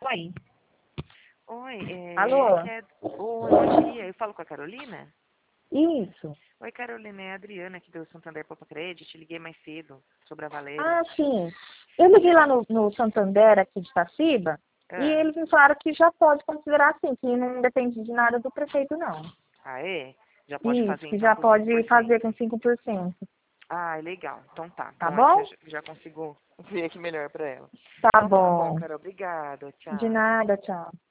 Oi. Oi, Alô? Oi, bom dia. Eu falo com a Carolina? Isso. Oi, Carolina, é a Adriana aqui do Santander Poupa Credit. Te liguei mais cedo sobre a Valéria. Ah, sim. Eu liguei lá no Santander, aqui de Itaciba, e Ah, eles me falaram que já pode considerar assim, que não depende de nada do prefeito, não. ah, é? Já pode Isso, fazer que então já com cinco por pode fazer cento. com 5%. Ah, legal. Então tá. Tá Então assim eu bom? já consigo ver aqui melhor pra ela. Tá Então tá bom, bom. Carol. Obrigada. De Tchau. nada, tchau.